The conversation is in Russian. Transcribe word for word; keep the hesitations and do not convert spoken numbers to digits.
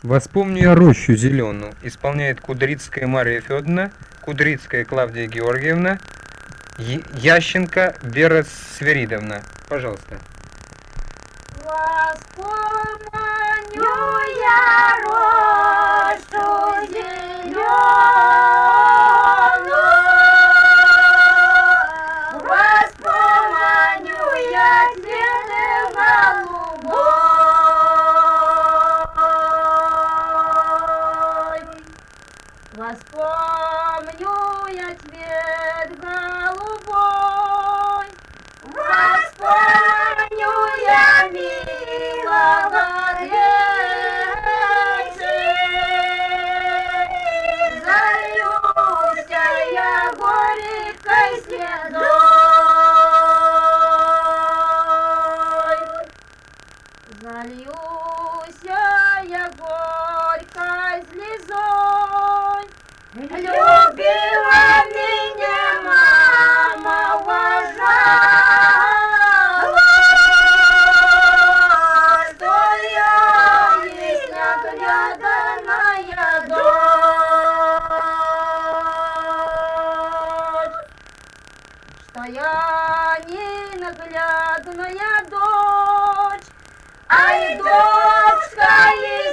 Воспомню я рощу зеленую. Исполняет Кудрицкая Мария Федоровна, Кудрицкая Клавдия Георгиевна, Е- Ященко Вера Свиридовна. Пожалуйста. Воспомню я рощу зеленую, воспомню я цветы голубой, воспомню я цвет голубой, воспомню я милого речи, зальюся я горькой слезой, зальюся я горькой слезой. Любила меня мама, уважала, что я есть ненаглядная дочь, что я ненаглядная дочь, ай, дочка